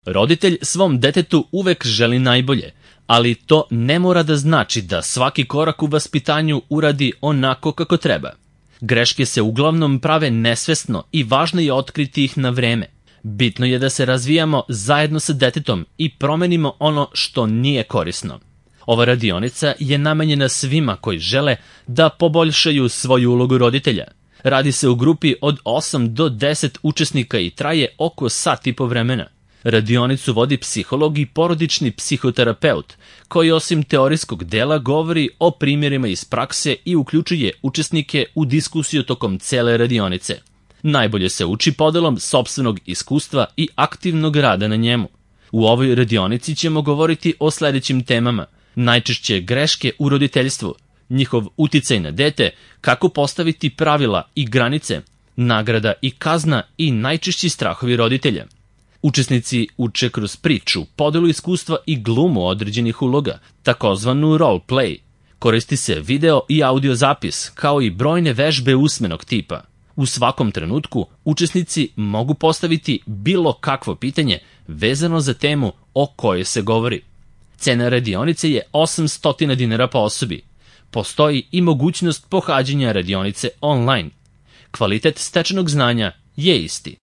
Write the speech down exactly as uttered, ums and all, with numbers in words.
Roditelj svom detetu uvek želi najbolje, ali to ne mora da znači da svaki korak u vaspitanju uradi onako kako treba. Greške se uglavnom prave nesvesno i važno je otkriti ih na vreme. Bitno je da se razvijamo zajedno sa detetom i promenimo ono što nije korisno. Ova radionica je namenjena svima koji žele da poboljšaju svoju ulogu roditelja. Radi se u grupi od osam do deset učesnika i traje oko sat i po vremena. Radionicu vodi psiholog i porodični psihoterapeut, koji osim teorijskog dela govori o primjerima iz prakse i uključuje učesnike u diskusiju tokom cele radionice. Najbolje se uči podelom sopstvenog iskustva i aktivnog rada na njemu. U ovoj radionici ćemo govoriti o sledećim temama: najčešće greške u roditeljstvu, njihov uticaj na dete, kako postaviti pravila i granice, nagrada i kazna i najčešći strahovi roditelja. Učesnici uče kroz priču, podelu iskustva i glumu određenih uloga, takozvanu role play. Koristi se video i audio zapis, kao i brojne vežbe usmenog tipa. U svakom trenutku učesnici mogu postaviti bilo kakvo pitanje vezano za temu o kojoj se govori. Cena radionice je osamsto dinara po osobi. Postoji i mogućnost pohađanja radionice online. Kvalitet stečenog znanja je isti.